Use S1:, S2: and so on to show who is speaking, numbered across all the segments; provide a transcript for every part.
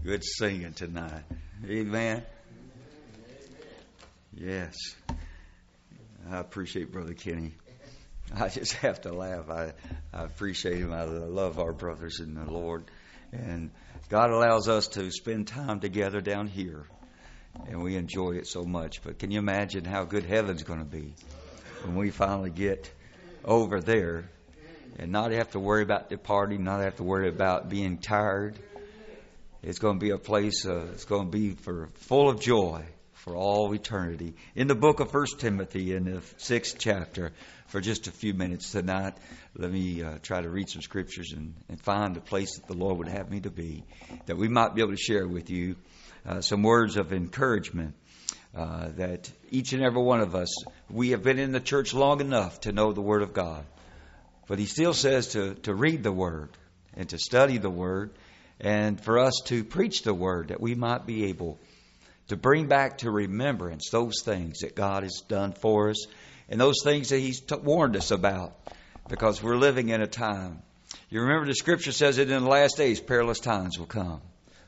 S1: Good singing tonight. Amen. Yes. I appreciate Brother Kenny. I just have to laugh. I appreciate him. I love our brothers in the Lord. And God allows us to spend time together down here. And we enjoy it so much. But can you imagine how good heaven's going to be when we finally get over there and not have to worry about departing, not have to worry about being tired. It's going to be a place, it's going to be full of joy for all eternity. In the book of 1 Timothy, in the 6th chapter, for just a few minutes tonight, let me try to read some scriptures and find the place that the Lord would have me to be, that we might be able to share with you some words of encouragement, that each and every one of us, we have been in the church long enough to know the Word of God. But He still says to read the Word and to study the Word, and for us to preach the Word, that we might be able to bring back to remembrance those things that God has done for us and those things that He's warned us about, because we're living in a time. You remember the Scripture says that in the last days perilous times will come.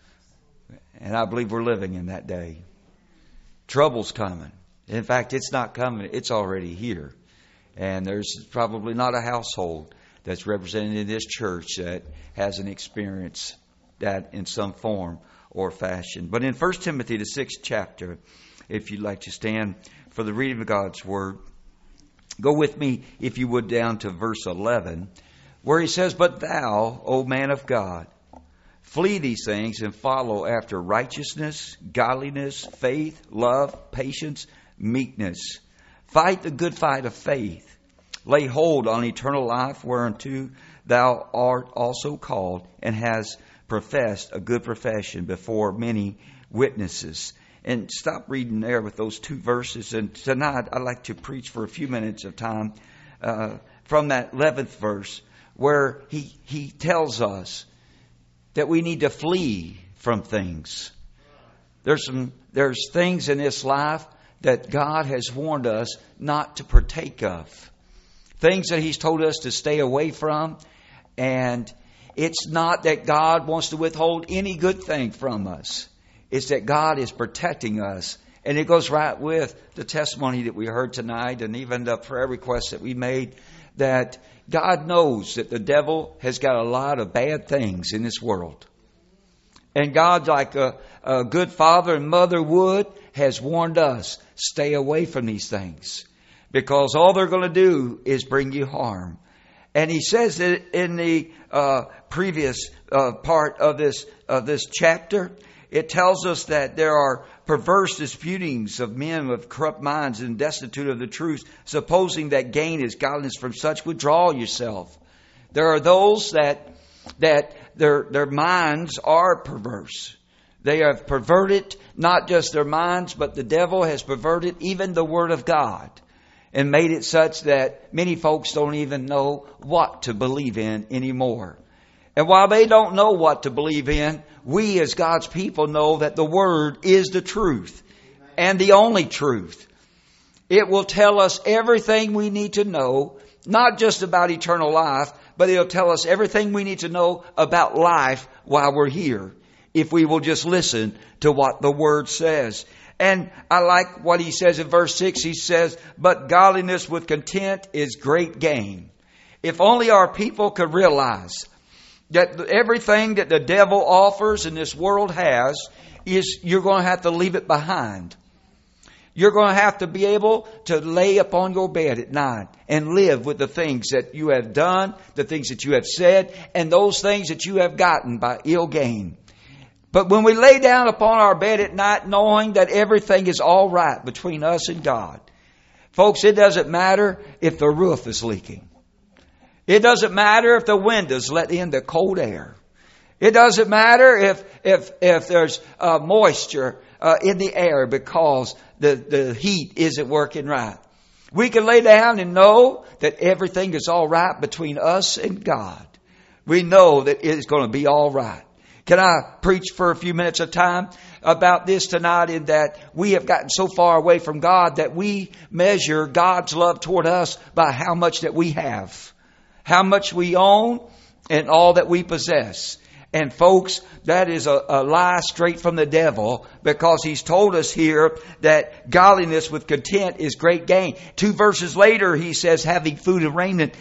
S1: And I believe we're living in that day. Trouble's coming. In fact, it's not coming. It's already here. And there's probably not a household that's represented in this church that hasn't experienced that in some form or fashion. But in 1 Timothy, the 6th chapter, if you'd like to stand for the reading of God's Word, go with me, if you would, down to verse 11, where he says, "But thou, O man of God, flee these things and follow after righteousness, godliness, faith, love, patience, meekness. Fight the good fight of faith. Lay hold on eternal life, whereunto thou art also called, and hast professed a good profession before many witnesses." And stop reading there with those two verses. And tonight I'd like to preach for a few minutes of time from that 11th verse, where he tells us that we need to flee from things. There's things in this life that God has warned us not to partake of. Things that He's told us to stay away from. And it's not that God wants to withhold any good thing from us. It's that God is protecting us. And it goes right with the testimony that we heard tonight, and even the prayer request that we made, that God knows that the devil has got a lot of bad things in this world. And God, like a good father and mother would, has warned us, stay away from these things, because all they're going to do is bring you harm. And He says that in the previous part of this chapter, it tells us that there are perverse disputings of men with corrupt minds and destitute of the truth, supposing that gain is godliness. From such withdraw yourself. There are those that their minds are perverse. They have perverted not just their minds, but the devil has perverted even the Word of God and made it such that many folks don't even know what to believe in anymore. And while they don't know what to believe in, we as God's people know that the Word is the truth and the only truth. It will tell us everything we need to know, not just about eternal life, but it'll tell us everything we need to know about life while we're here, if we will just listen to what the Word says. And I like what he says in verse 6. He says, "But godliness with content is great gain." If only our people could realize that everything that the devil offers and this world has, is you're going to have to leave it behind. You're going to have to be able to lay upon your bed at night and live with the things that you have done, the things that you have said, and those things that you have gotten by ill gain. But when we lay down upon our bed at night knowing that everything is all right between us and God, folks, it doesn't matter if the roof is leaking. It doesn't matter if the windows let in the cold air. It doesn't matter if there's moisture in the air because the heat isn't working right. We can lay down and know that everything is all right between us and God. We know that it is going to be all right. Can I preach for a few minutes of time about this tonight, in that we have gotten so far away from God that we measure God's love toward us by how much that we have, how much we own, and all that we possess. And folks, that is a lie straight from the devil, because he's told us here that godliness with content is great gain. 2 verses later, he says, having food and raiment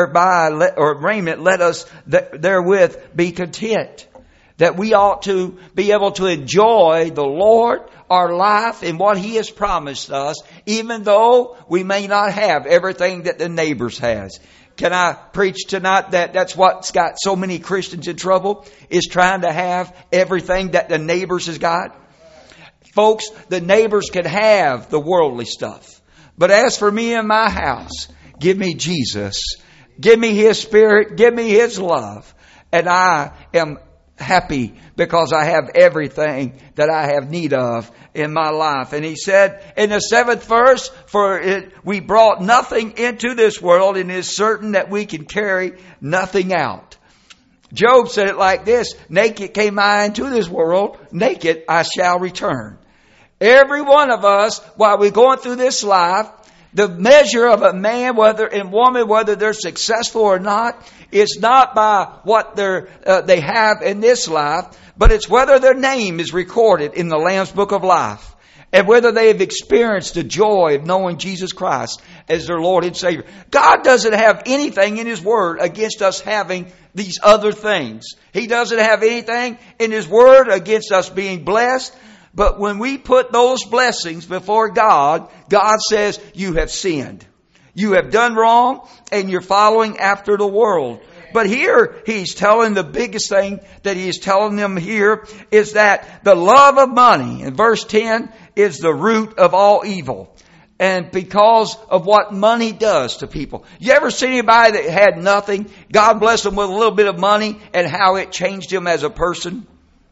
S1: let us therewith be content. That we ought to be able to enjoy the Lord, our life, and what He has promised us, even though we may not have everything that the neighbors has. Can I preach tonight that that's what's got so many Christians in trouble, is trying to have everything that the neighbors has got? Folks, the neighbors can have the worldly stuff. But as for me and my house, give me Jesus. Give me His Spirit. Give me His love. And I am happy because I have everything that I have need of in my life. And he said in the 7th verse, we brought nothing into this world, and it is certain that we can carry nothing out. Job said it like this: naked came I into this world, naked I shall return. Every one of us, while we're going through this life, the measure of a man, whether and woman, whether they're successful or not, is not by what they have in this life, but it's whether their name is recorded in the Lamb's Book of Life, and whether they have experienced the joy of knowing Jesus Christ as their Lord and Savior. God doesn't have anything in His Word against us having these other things. He doesn't have anything in His Word against us being blessed. But when we put those blessings before God, God says, you have sinned. You have done wrong, and you're following after the world. But here, He's telling the biggest thing that He is telling them here is that the love of money, in verse 10, is the root of all evil. And because of what money does to people. You ever see anybody that had nothing, God blessed them with a little bit of money, and how it changed him as a person?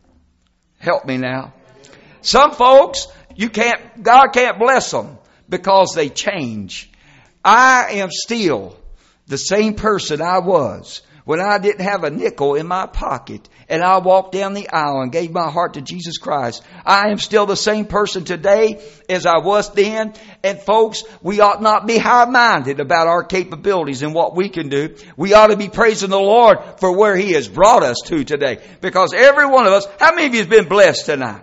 S1: Help me now. Some folks, God can't bless them because they change. I am still the same person I was when I didn't have a nickel in my pocket and I walked down the aisle and gave my heart to Jesus Christ. I am still the same person today as I was then. And folks, we ought not be high-minded about our capabilities and what we can do. We ought to be praising the Lord for where He has brought us to today. Because every one of us, how many of you have been blessed tonight?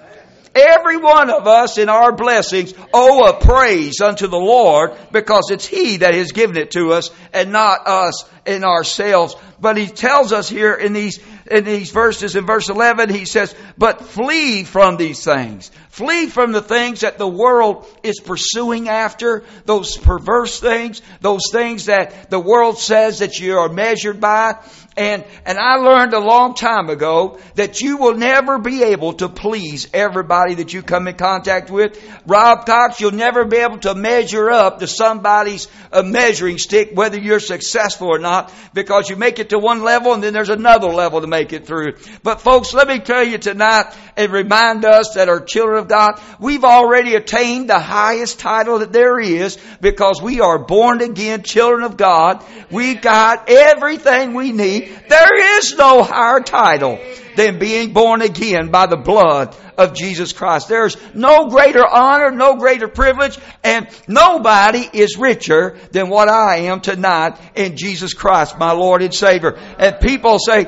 S1: Every one of us in our blessings owe a praise unto the Lord, because it's He that has given it to us and not us in ourselves. But He tells us here in these verses, in verse 11, He says, but flee from these things. Flee from the things that the world is pursuing after, those perverse things, those things that the world says that you are measured by. And I learned a long time ago that you will never be able to please everybody that you come in contact with. Rob Cox, you'll never be able to measure up to somebody's measuring stick, whether you're successful or not, because you make it to one level and then there's another level to make it through. But folks, let me tell you tonight and remind us that our children of God, we've already attained the highest title that there is, because we are born again children of God. We got everything we need. There is no higher title than being born again by the blood of Jesus Christ. There's no greater honor, no greater privilege, and nobody is richer than what I am tonight in Jesus Christ, my Lord and Savior. And people say,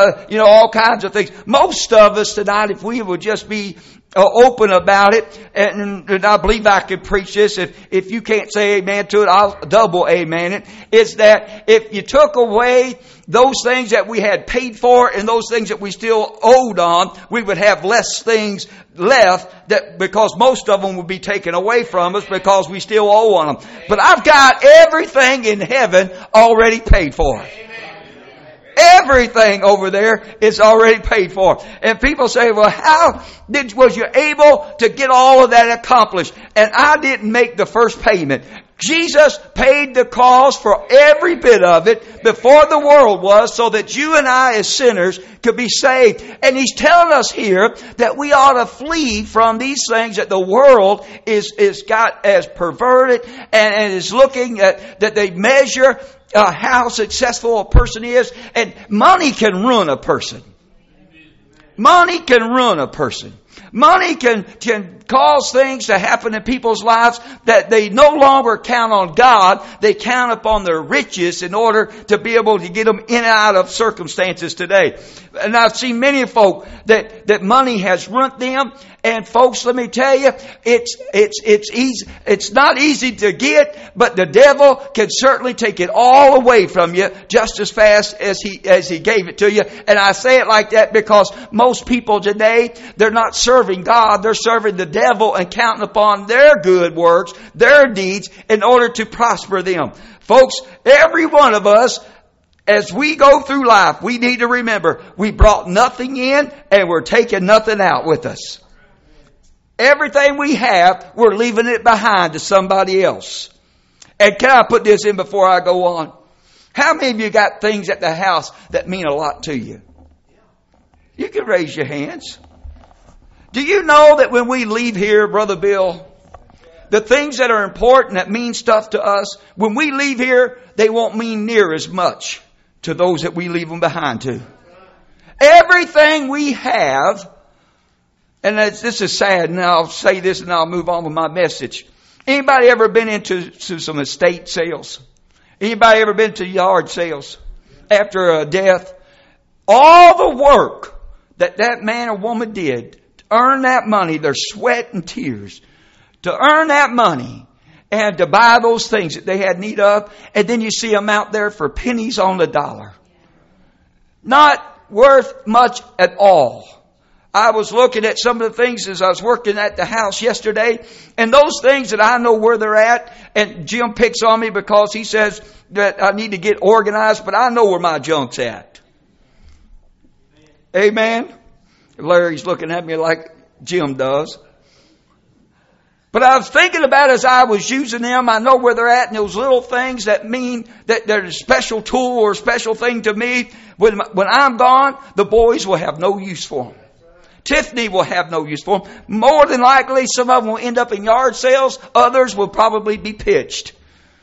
S1: all kinds of things. Most of us tonight, if we would just be open about it, and I believe I could preach this. If you can't say amen to it, I'll double amen it. It's that if you took away those things that we had paid for and those things that we still owed on, we would have less things left, that because most of them would be taken away from us because we still owe on them. But I've got everything in heaven already paid for. Everything over there is already paid for. And people say, well, how was you able to get all of that accomplished? And I didn't make the first payment. Jesus paid the cost for every bit of it before the world was, so that you and I as sinners could be saved. And He's telling us here that we ought to flee from these things that the world is got as perverted and is looking at, that they measure how successful a person is. And money can ruin a person. Money can ruin a person. Money can cause things to happen in people's lives that they no longer count on God. They count upon their riches in order to be able to get them in and out of circumstances today. And I've seen many folk that money has ruined them. And folks, let me tell you, it's easy. It's not easy to get, but the devil can certainly take it all away from you just as fast as he gave it to you. And I say it like that because most people today, they're not serving God. They're serving the devil and counting upon their good works, their deeds, in order to prosper them. Folks, every one of us, as we go through life, we need to remember we brought nothing in and we're taking nothing out with us. Everything we have, we're leaving it behind to somebody else. And can I put this in before I go on? How many of you got things at the house that mean a lot to you? You can raise your hands. Do you know that when we leave here, Brother Bill, the things that are important, that mean stuff to us, when we leave here, they won't mean near as much to those that we leave them behind to. Everything we have, and this is sad, and I'll say this and I'll move on with my message. Anybody ever been into some estate sales? Anybody ever been to yard sales after a death? All the work that man or woman did to earn that money, their sweat and tears, to earn that money and to buy those things that they had need of, and then you see them out there for pennies on the dollar. Not worth much at all. I was looking at some of the things as I was working at the house yesterday, and those things that I know where they're at, and Jim picks on me because he says that I need to get organized, but I know where my junk's at. Amen? Larry's looking at me like Jim does. But I was thinking about as I was using them, I know where they're at, and those little things that mean that they're a special tool or a special thing to me. When I'm gone, the boys will have no use for them. Tiffany will have no use for them. More than likely, some of them will end up in yard sales. Others will probably be pitched.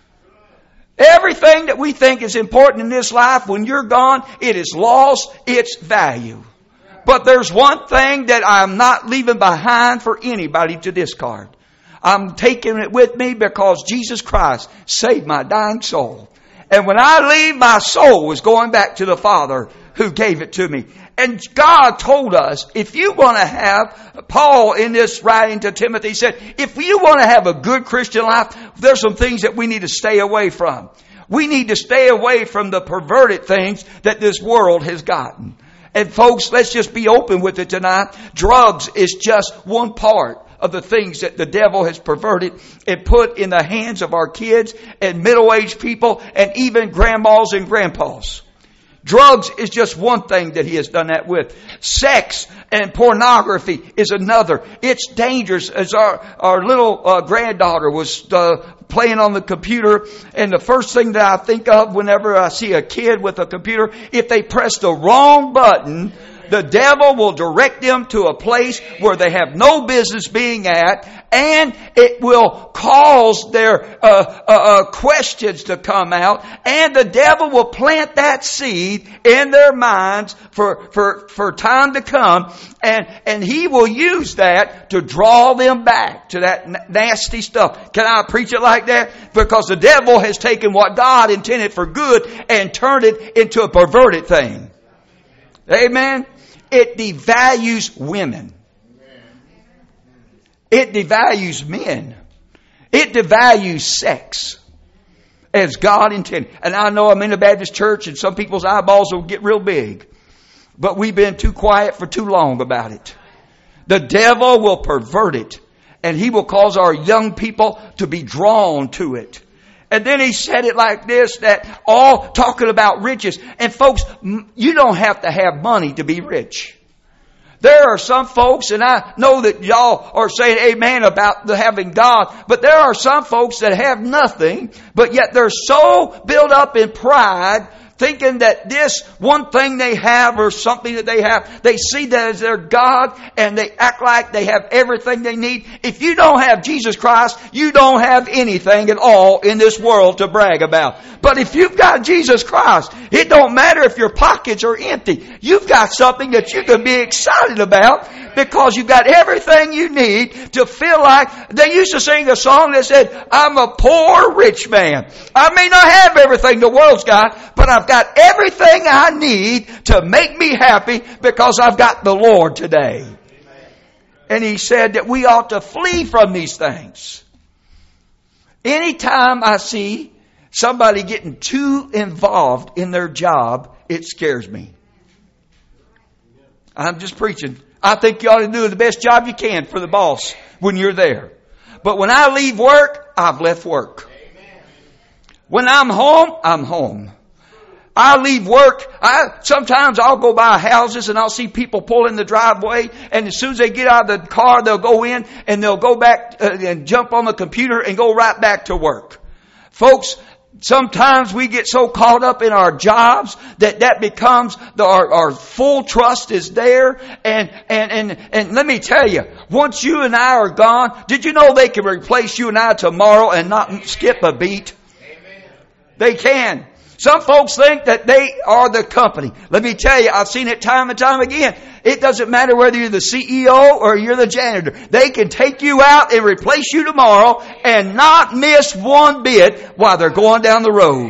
S1: Everything that we think is important in this life, when you're gone, it is lost its value. But there's one thing that I'm not leaving behind for anybody to discard. I'm taking it with me because Jesus Christ saved my dying soul. And when I leave, my soul is going back to the Father who gave it to me. And God told us, if you want to have, Paul in this writing to Timothy said, if you want to have a good Christian life, there's some things that we need to stay away from. We need to stay away from the perverted things that this world has gotten. And folks, let's just be open with it tonight. Drugs is just one part of the things that the devil has perverted and put in the hands of our kids and middle-aged people and even grandmas and grandpas. Drugs is just one thing that he has done that with. Sex and pornography is another. It's dangerous. As our little granddaughter was playing on the computer, and the first thing that I think of whenever I see a kid with a computer, if they press the wrong button, the devil will direct them to a place where they have no business being at, and it will cause their questions to come out, and the devil will plant that seed in their minds for time to come, and he will use that to draw them back to that nasty stuff. Can I preach it like that? Because the devil has taken what God intended for good and turned it into a perverted thing. Amen? It devalues women. It devalues men. It devalues sex as God intended. And I know I'm in a Baptist church and some people's eyeballs will get real big. But we've been too quiet for too long about it. The devil will pervert it. And he will cause our young people to be drawn to it. And then he said it like this, that all talking about riches. And folks, you don't have to have money to be rich. There are some folks, and I know that y'all are saying amen about the having God, but there are some folks that have nothing, but yet they're so built up in pride thinking that this one thing they have or something that they have, they see that as their God and they act like they have everything they need. If you don't have Jesus Christ, you don't have anything at all in this world to brag about. But if you've got Jesus Christ, it don't matter if your pockets are empty. You've got something that you can be excited about because you've got everything you need to feel like. They used to sing a song that said, I'm a poor rich man. I may not have everything the world's got, but I've got everything I need to make me happy because I've got the Lord today. And he said that we ought to flee from these things. Anytime I see somebody getting too involved in their job, it scares me. I'm just preaching. I think you ought to do the best job you can for the boss when you're there. But when I leave work, I've left work. When I'm home, I'm home. I leave work. Sometimes I'll go by houses and I'll see people pull in the driveway, and as soon as they get out of the car, they'll go in and they'll go back and jump on the computer and go right back to work. Folks, sometimes we get so caught up in our jobs that becomes our full trust is there. And let me tell you, once you and I are gone, did you know they can replace you and I tomorrow and not skip a beat? Amen. They can. Some folks think that they are the company. Let me tell you, I've seen it time and time again. It doesn't matter whether you're the CEO or you're the janitor. They can take you out and replace you tomorrow and not miss one bit while they're going down the road.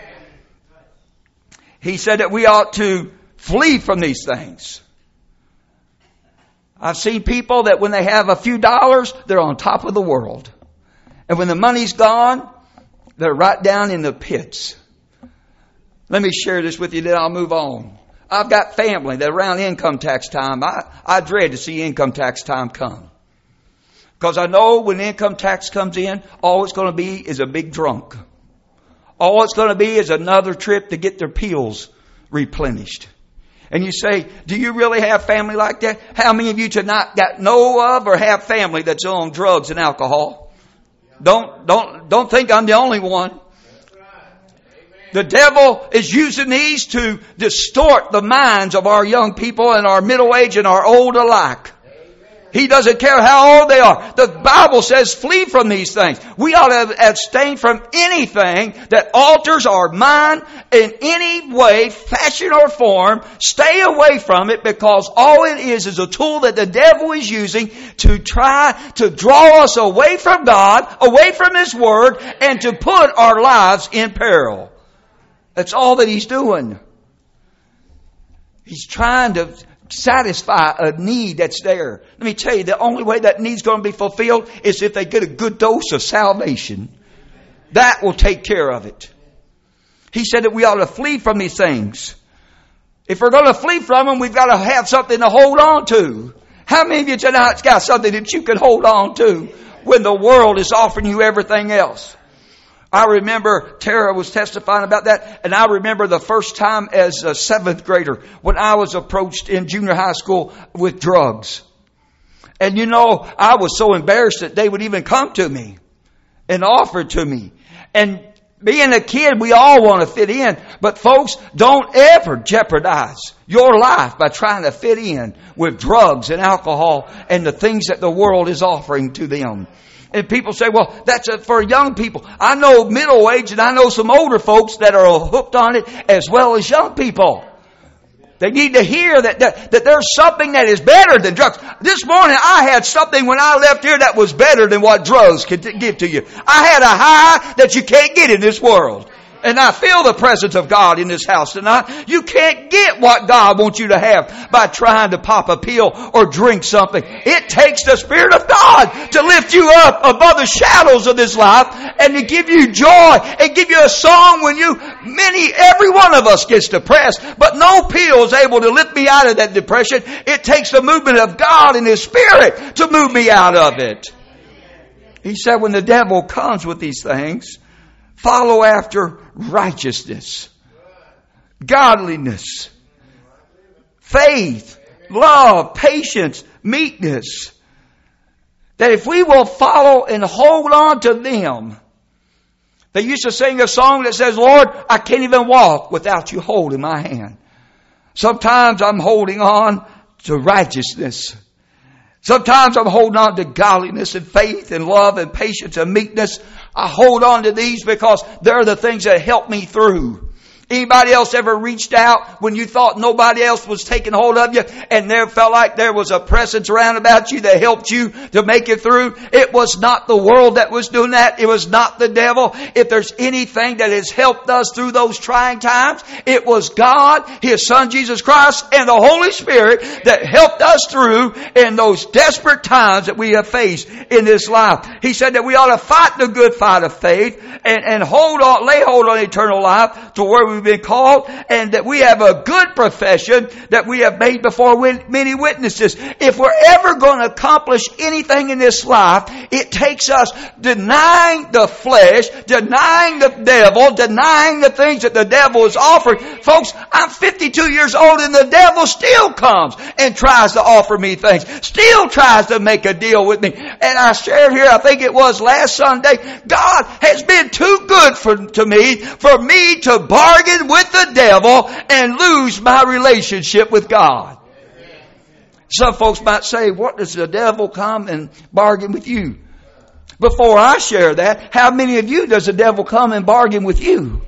S1: He said that we ought to flee from these things. I've seen people that when they have a few dollars, they're on top of the world. And when the money's gone, they're right down in the pits. Let me share this with you, then I'll move on. I've got family that around income tax time, I dread to see income tax time come. Because I know when income tax comes in, all it's going to be is a big drunk. All it's going to be is another trip to get their pills replenished. And you say, do you really have family like that? How many of you tonight know of or have family that's on drugs and alcohol? Don't think I'm the only one. The devil is using these to distort the minds of our young people and our middle age and our old alike. He doesn't care how old they are. The Bible says flee from these things. We ought to abstain from anything that alters our mind in any way, fashion or form. Stay away from it, because all it is a tool that the devil is using to try to draw us away from God, away from His Word, and to put our lives in peril. That's all that he's doing. He's trying to satisfy a need that's there. Let me tell you, the only way that need's going to be fulfilled is if they get a good dose of salvation. That will take care of it. He said that we ought to flee from these things. If we're going to flee from them, we've got to have something to hold on to. How many of you tonight's got something that you can hold on to when the world is offering you everything else? I remember Tara was testifying about that, and I remember the first time as a 7th grader when I was approached in junior high school with drugs. And you know, I was so embarrassed that they would even come to me and offer to me. And being a kid, we all want to fit in. But folks, don't ever jeopardize your life by trying to fit in with drugs and alcohol and the things that the world is offering to them. And people say, well, that's for young people. I know middle age and I know some older folks that are hooked on it as well as young people. They need to hear that there's something that is better than drugs. This morning I had something when I left here that was better than what drugs could give to you. I had a high that you can't get in this world. And I feel the presence of God in this house tonight. You can't get what God wants you to have by trying to pop a pill or drink something. It takes the Spirit of God to lift you up above the shadows of this life and to give you joy and give you a song when every one of us gets depressed, but no pill is able to lift me out of that depression. It takes the movement of God and His Spirit to move me out of it. He said when the devil comes with these things, follow after righteousness, godliness, faith, love, patience, meekness. That if we will follow and hold on to them, They used to sing a song that says, Lord, I can't even walk without you holding my hand. Sometimes I'm holding on to righteousness. Sometimes I'm holding on to godliness and faith and love and patience and meekness. I hold on to these because they're the things that help me through. Anybody else ever reached out when you thought nobody else was taking hold of you and there felt like there was a presence around about you that helped you to make it through? It was not the world that was doing that. It was not the devil. If there's anything that has helped us through those trying times, it was God, His Son Jesus Christ, and the Holy Spirit that helped us through in those desperate times that we have faced in this life. He said that we ought to fight the good fight of faith and lay hold on eternal life to where we've been called, and that we have a good profession that we have made before many witnesses. If we're ever going to accomplish anything in this life, it takes us denying the flesh, denying the devil, denying the things that the devil is offering. Folks, I'm 52 years old and the devil still comes and tries to offer me things, still tries to make a deal with me. And I shared here, I think it was last Sunday, God has been too good for me to bargain with the devil and lose my relationship with God. Some folks might say, what does the devil come and bargain with you? Before I share that, how many of you does the devil come and bargain with you?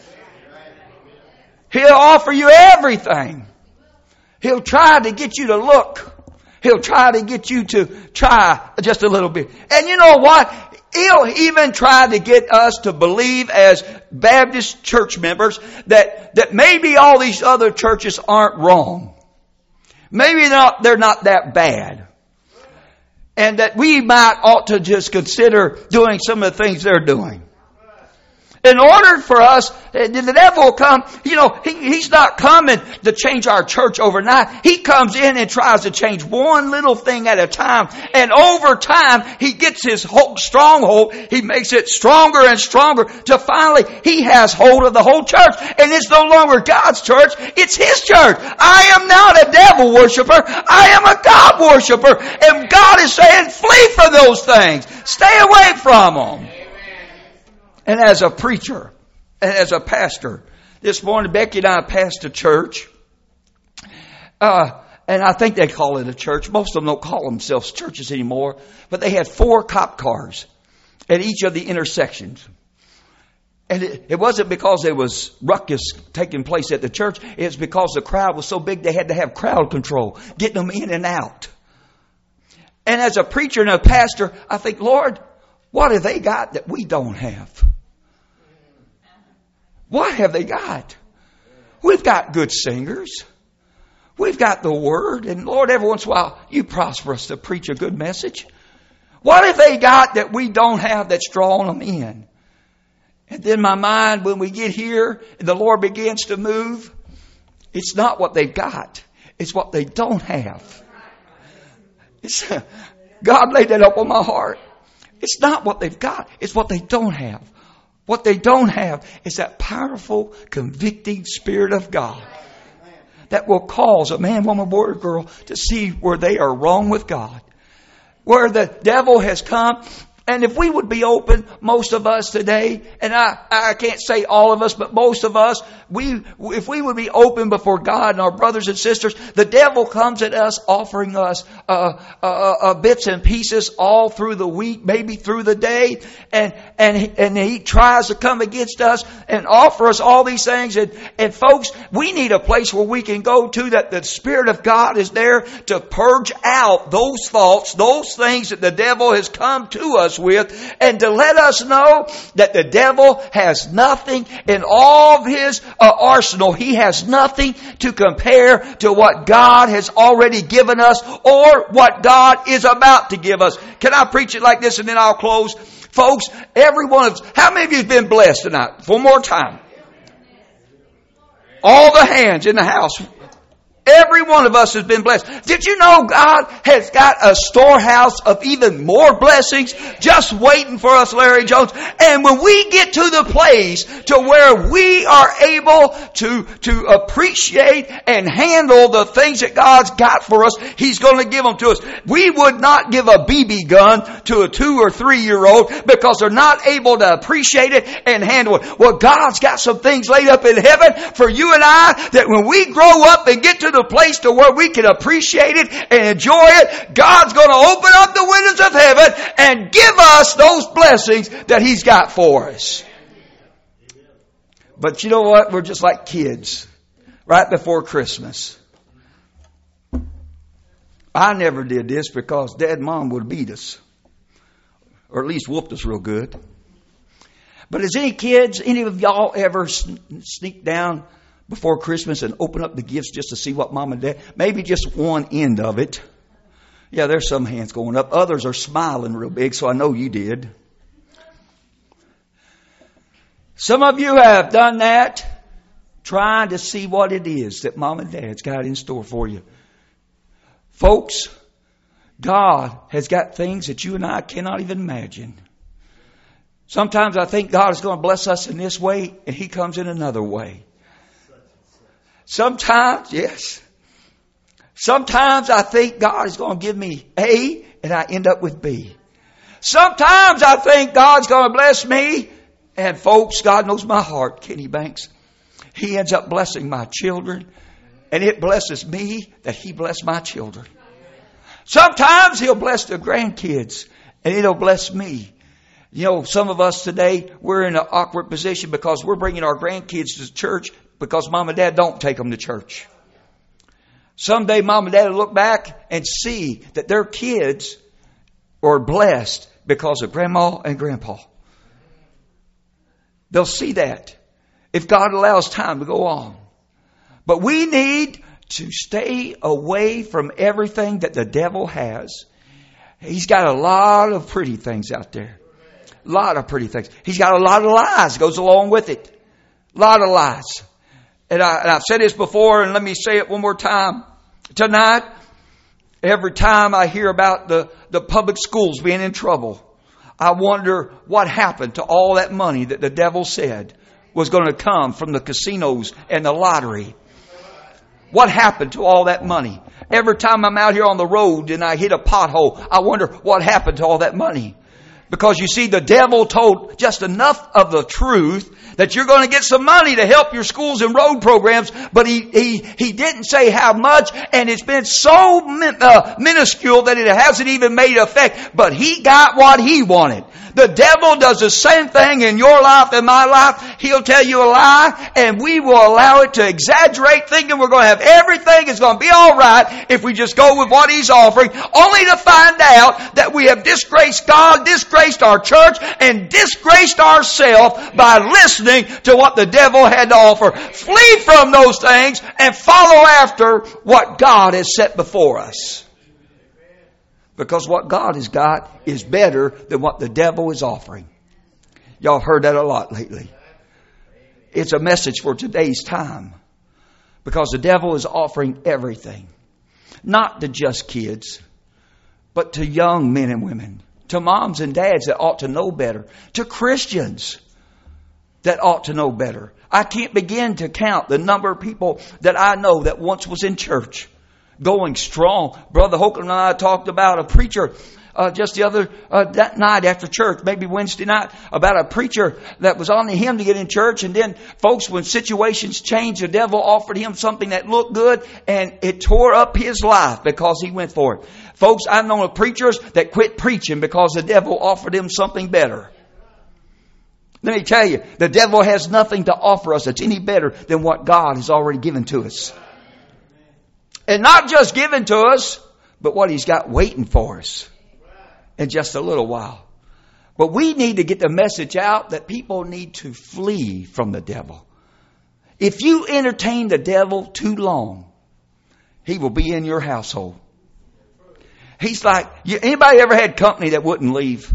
S1: He'll offer you everything. He'll try to get you to look. He'll try to get you to try just a little bit. And you know what? He'll even try to get us to believe as Baptist church members that maybe all these other churches aren't wrong. Maybe they're not that bad. And that we ought to just consider doing some of the things they're doing. In order for us, the devil will come, he's not coming to change our church overnight. He comes in and tries to change one little thing at a time. And over time, he gets his whole stronghold. He makes it stronger and stronger till finally he has hold of the whole church. And it's no longer God's church. It's His church. I am not a devil worshiper. I am a God worshiper. And God is saying, flee from those things. Stay away from them. And as a preacher, and as a pastor, this morning Becky and I passed a church. And I think they call it a church. Most of them don't call themselves churches anymore. But they had 4 cop cars at each of the intersections. And it wasn't because there was ruckus taking place at the church. It was because the crowd was so big they had to have crowd control, getting them in and out. And as a preacher and a pastor, I think, Lord, what have they got that we don't have? What have they got? We've got good singers. We've got the Word. And Lord, every once in a while, you prosper us to preach a good message. What have they got that we don't have that's drawing them in? And then my mind, when we get here and the Lord begins to move, it's not what they've got. It's what they don't have. God laid that up on my heart. It's not what they've got. It's what they don't have. What they don't have is that powerful, convicting Spirit of God that will cause a man, woman, boy, or girl to see where they are wrong with God. Where the devil has come. And if we would be open, most of us today, and I can't say all of us, but most of us, if we would be open before God and our brothers and sisters, the devil comes at us offering us bits and pieces all through the week, maybe through the day, and he tries to come against us and offer us all these things. And folks, we need a place where we can go to that the Spirit of God is there to purge out those thoughts, those things that the devil has come to us with, and to let us know that the devil has nothing in all of his arsenal. He has nothing to compare to what God has already given us or what God is about to give us. Can I preach it like this and then I'll close? Folks, every one of us, how many of you have been blessed tonight? One more time. All the hands in the house. Every one of us has been blessed. Did you know God has got a storehouse of even more blessings just waiting for us, Larry Jones? And when we get to the place to where we are able to appreciate and handle the things that God's got for us, He's going to give them to us. We would not give a BB gun to a 2 or 3 year old because they're not able to appreciate it and handle it. Well, God's got some things laid up in heaven for you and I that when we grow up and get to the place to where we can appreciate it and enjoy it, God's going to open up the windows of heaven and give us those blessings that He's got for us. But you know what? We're just like kids right before Christmas. I never did this because Dad and Mom would beat us, or at least whooped us real good. But has any of y'all ever sneak down before Christmas and open up the gifts just to see what Mom and Dad, maybe just one end of it? Yeah, there's some hands going up. Others are smiling real big, so I know you did. Some of you have done that, trying to see what it is that Mom and Dad's got in store for you. Folks, God has got things that you and I cannot even imagine. Sometimes I think God is going to bless us in this way, and He comes in another way. Sometimes, yes. Sometimes I think God is going to give me A and I end up with B. Sometimes I think God's going to bless me, and folks, God knows my heart, Kenny Banks. He ends up blessing my children, and it blesses me that He blessed my children. Sometimes He'll bless the grandkids, and it'll bless me. You know, some of us today, we're in an awkward position because we're bringing our grandkids to church because Mom and Dad don't take them to church. Someday Mom and Dad will look back and see that their kids are blessed because of Grandma and Grandpa. They'll see that if God allows time to go on. But we need to stay away from everything that the devil has. He's got a lot of pretty things out there. A lot of pretty things. He's got a lot of lies goes along with it. A lot of lies. And I've said this before, and let me say it one more time. Tonight, every time I hear about the public schools being in trouble, I wonder what happened to all that money that the devil said was going to come from the casinos and the lottery. What happened to all that money? Every time I'm out here on the road and I hit a pothole, I wonder what happened to all that money. Because you see, the devil told just enough of the truth that you're going to get some money to help your schools and road programs, but he didn't say how much, and it's been so minuscule that it hasn't even made effect. But he got what he wanted. The devil does the same thing in your life and my life. He'll tell you a lie, and we will allow it to exaggerate, thinking we're going to have everything is going to be all right if we just go with what he's offering, only to find out that we have disgraced God, disgraced our church, and disgraced ourselves by listening to what the devil had to offer. Flee from those things and follow after what God has set before us. Because what God has got is better than what the devil is offering. Y'all heard that a lot lately. It's a message for today's time. Because the devil is offering everything. Not to just kids, but to young men and women. To moms and dads that ought to know better. To Christians that ought to know better. I can't begin to count the number of people that I know that once was in church. Going strong. Brother Hokeland and I talked about a preacher just the other that night after church, maybe Wednesday night, about a preacher that was on him to get in church. And then, folks, when situations changed, the devil offered him something that looked good, and it tore up his life because he went for it. Folks, I've known of preachers that quit preaching because the devil offered him something better. Let me tell you, the devil has nothing to offer us that's any better than what God has already given to us. And not just given to us, but what He's got waiting for us in just a little while. But we need to get the message out that people need to flee from the devil. If you entertain the devil too long, he will be in your household. He's like, anybody ever had company that wouldn't leave?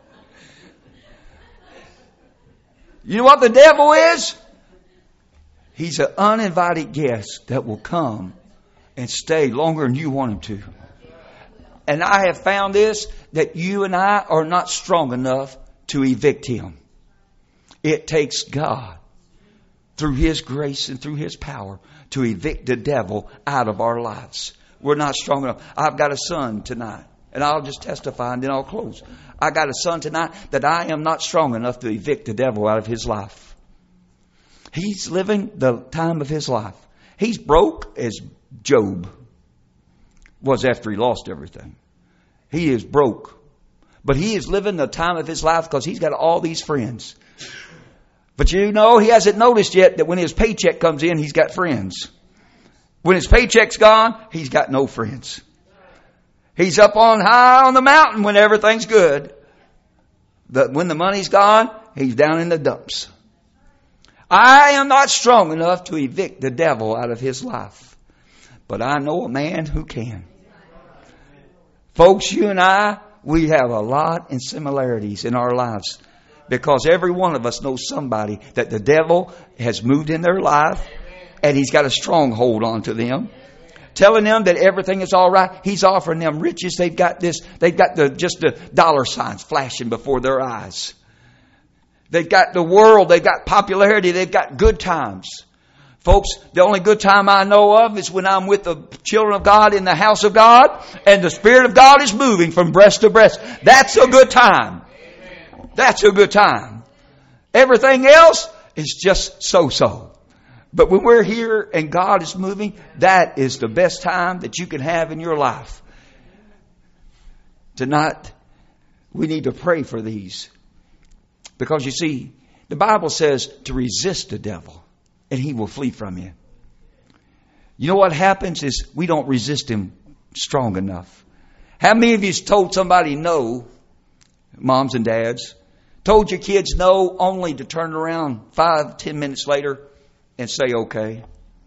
S1: You know what the devil is? He's an uninvited guest that will come and stay longer than you want him to. And I have found this, that you and I are not strong enough to evict him. It takes God, through His grace and through His power, to evict the devil out of our lives. We're not strong enough. I've got a son tonight, and I'll just testify and then I'll close. I got a son tonight that I am not strong enough to evict the devil out of his life. He's living the time of his life. He's broke as Job was after he lost everything. He is broke. But he is living the time of his life because he's got all these friends. But you know, he hasn't noticed yet that when his paycheck comes in, he's got friends. When his paycheck's gone, he's got no friends. He's up on high on the mountain when everything's good. But when the money's gone, he's down in the dumps. I am not strong enough to evict the devil out of his life. But I know a man who can. Folks, you and I, we have a lot in similarities in our lives. Because every one of us knows somebody that the devil has moved in their life and he's got a stronghold onto them. Telling them that everything is all right. He's offering them riches. They've got just the dollar signs flashing before their eyes. They've got the world. They've got popularity. They've got good times. Folks, the only good time I know of is when I'm with the children of God in the house of God and the Spirit of God is moving from breast to breast. That's a good time. That's a good time. Everything else is just so-so. But when we're here and God is moving, that is the best time that you can have in your life. Tonight, we need to pray for these. Because you see, the Bible says to resist the devil and he will flee from you. You know what happens is we don't resist him strong enough. How many of you told somebody no, moms and dads, told your kids no only to turn around 5-10 minutes later and say okay?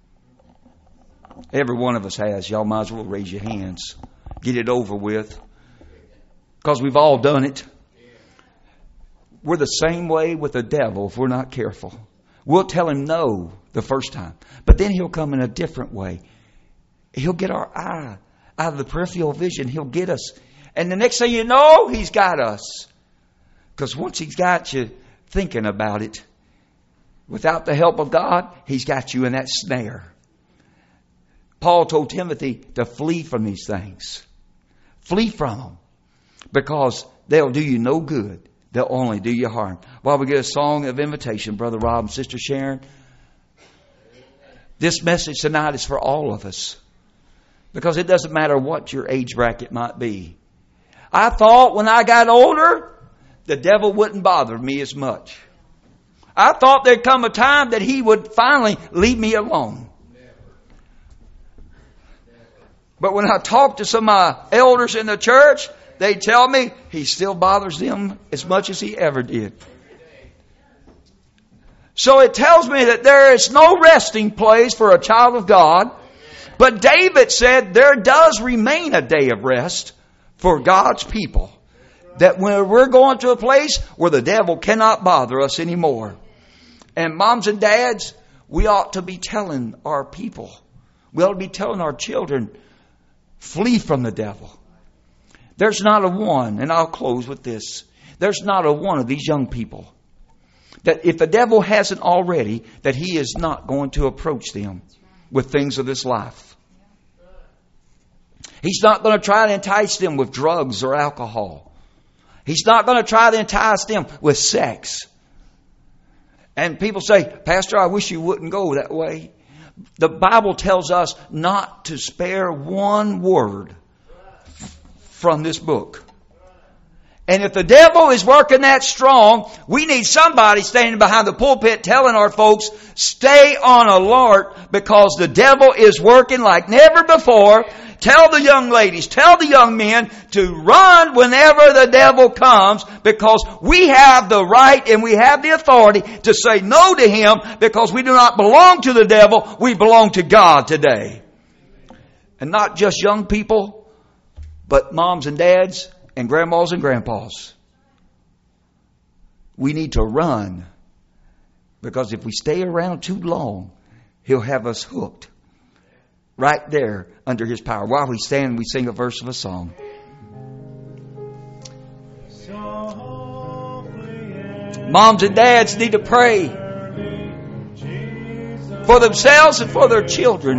S1: Every one of us has. Y'all might as well raise your hands. Get it over with. Because we've all done it. We're the same way with the devil if we're not careful. We'll tell him no the first time. But then he'll come in a different way. He'll get our eye out of the peripheral vision. He'll get us. And the next thing you know, he's got us. Because once he's got you thinking about it, without the help of God, he's got you in that snare. Paul told Timothy to flee from these things. Flee from them. Because they'll do you no good. They'll only do you harm. While we get a song of invitation, Brother Rob and Sister Sharon, this message tonight is for all of us. Because it doesn't matter what your age bracket might be. I thought when I got older, the devil wouldn't bother me as much. I thought there'd come a time that he would finally leave me alone. But when I talk to some of my elders in the church, they tell me he still bothers them as much as he ever did. So it tells me that there is no resting place for a child of God. But David said there does remain a day of rest for God's people. That when we're going to a place where the devil cannot bother us anymore. And moms and dads, we ought to be telling our people. We ought to be telling our children, flee from the devil. There's not a one, and I'll close with this. There's not a one of these young people that if the devil hasn't already, that he is not going to approach them with things of this life. He's not going to try to entice them with drugs or alcohol. He's not going to try to entice them with sex. And people say, Pastor, I wish you wouldn't go that way. The Bible tells us not to spare one word from this book. And if the devil is working that strong, we need somebody standing behind the pulpit telling our folks, stay on alert because the devil is working like never before. Tell the young ladies, tell the young men to run whenever the devil comes because we have the right and we have the authority to say no to him because we do not belong to the devil. We belong to God today. And not just young people, but moms and dads and grandmas and grandpas. We need to run because if we stay around too long, He'll have us hooked right there under His power. While we stand, we sing a verse of a song. Moms and dads need to pray for themselves and for their children,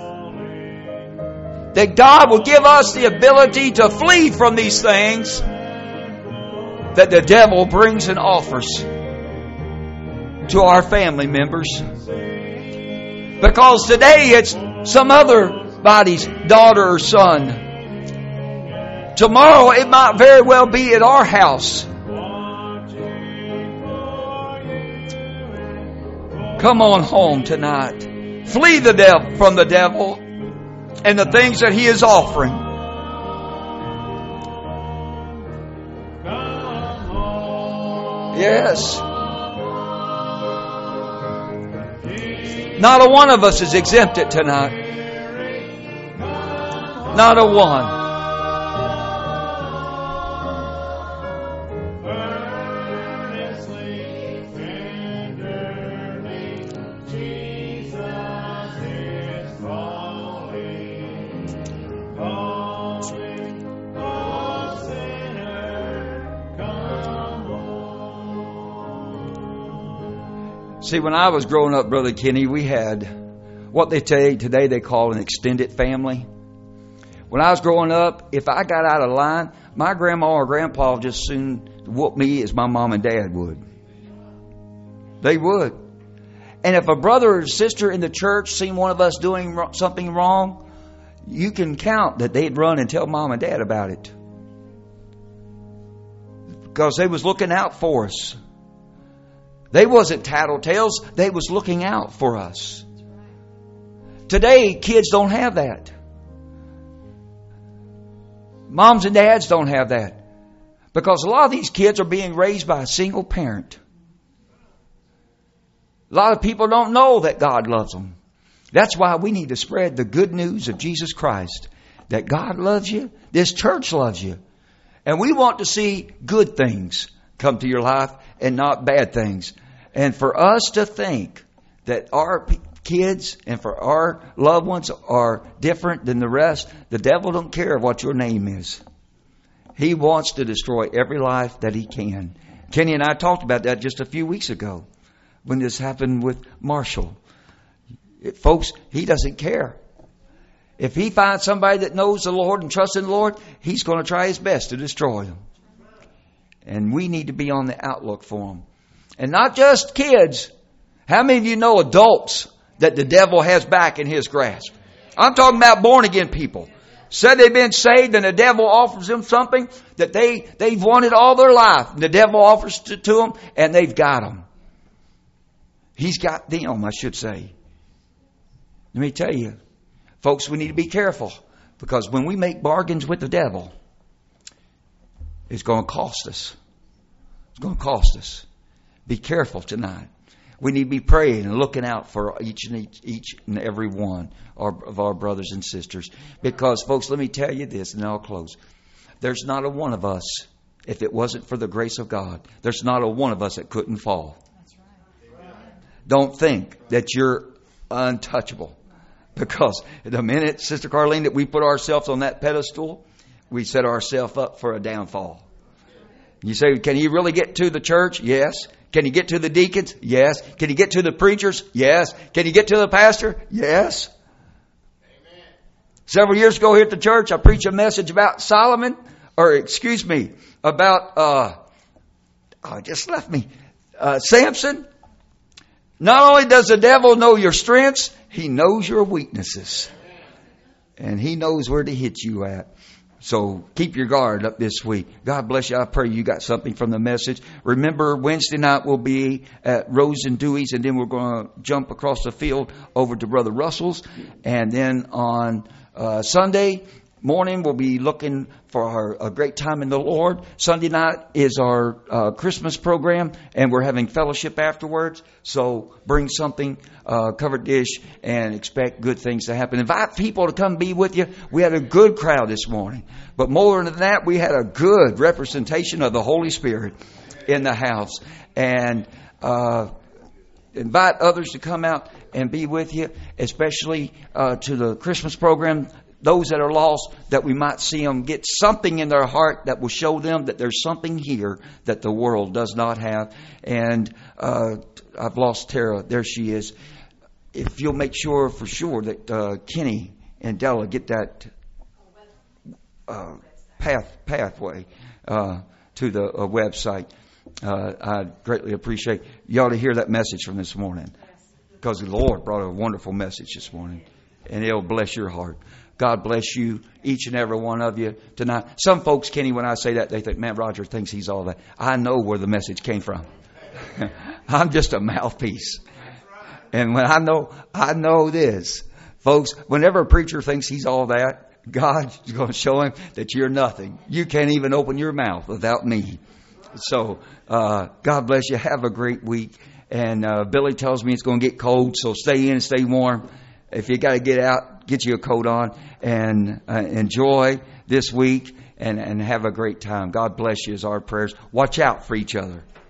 S1: that God will give us the ability to flee from these things that the devil brings and offers to our family members. Because today it's some other body's daughter or son. Tomorrow it might very well be at our house. Come on home tonight. Flee from the devil and the things that he is offering. Yes. Not a one of us is exempted tonight. Not a one. See, when I was growing up, Brother Kenny, we had what today they call an extended family. When I was growing up, if I got out of line, my grandma or grandpa just soon whoop me as my mom and dad would. They would. And if a brother or sister in the church seen one of us doing something wrong, you can count that they'd run and tell mom and dad about it. Because they was looking out for us. They wasn't tattletales. They was looking out for us. Today, kids don't have that. Moms and dads don't have that. Because a lot of these kids are being raised by a single parent. A lot of people don't know that God loves them. That's why we need to spread the good news of Jesus Christ. That God loves you. This church loves you. And we want to see good things come to your life and not bad things. And for us to think that our kids and for our loved ones are different than the rest, the devil don't care what your name is. He wants to destroy every life that he can. Kenny and I talked about that just a few weeks ago when this happened with Marshall. Folks, he doesn't care. If he finds somebody that knows the Lord and trusts in the Lord, he's going to try his best to destroy them. And we need to be on the outlook for them. And not just kids. How many of you know adults that the devil has back in his grasp? I'm talking about born again people. Said they've been saved and the devil offers them something that they've wanted all their life. And the devil offers to them and they've got them. He's got them, I should say. Let me tell you, folks, we need to be careful. Because when we make bargains with the devil, it's going to cost us. It's going to cost us. Be careful tonight. We need to be praying and looking out for each and every one of our brothers and sisters. Because, folks, let me tell you this, and then I'll close. There's not a one of us, if it wasn't for the grace of God, there's not a one of us that couldn't fall. That's right. Don't think that you're untouchable. Because the minute, Sister Carlene, that we put ourselves on that pedestal, we set ourselves up for a downfall. You say, can he really get to the church? Yes. Can he get to the deacons? Yes. Can he get to the preachers? Yes. Can he get to the pastor? Yes. Amen. Several years ago here at the church, I preached a message about Samson. Not only does the devil know your strengths, he knows your weaknesses. And he knows where to hit you at. So keep your guard up this week. God bless you. I pray you got something from the message. Remember, Wednesday night we'll be at Rose and Dewey's, and then we're going to jump across the field over to Brother Russell's. And then on Sunday morning we'll be looking for a great time in the Lord. Sunday night is our Christmas program, and we're having fellowship afterwards. So bring something, covered dish, and expect good things to happen. Invite people to come be with you. We had a good crowd this morning. But more than that, we had a good representation of the Holy Spirit in the house. And invite others to come out and be with you, especially to the Christmas program. Those that are lost, that we might see them get something in their heart that will show them that there's something here that the world does not have. And I've lost Tara. There she is. If you'll make sure for sure that Kenny and Della get that pathway to the website, I greatly appreciate. You ought to hear that message from this morning, because the Lord brought a wonderful message this morning, and it'll bless your heart. God bless you, each and every one of you tonight. Some folks, Kenny, when I say that, they think, man, Roger thinks he's all that. I know where the message came from. I'm just a mouthpiece. And when I know this, folks, whenever a preacher thinks he's all that, God's going to show him that you're nothing. You can't even open your mouth without me. So, God bless you. Have a great week. And Billy tells me it's going to get cold, so stay in and stay warm. If you got to get out, get you a coat on and enjoy this week and have a great time. God bless you is our prayers. Watch out for each other.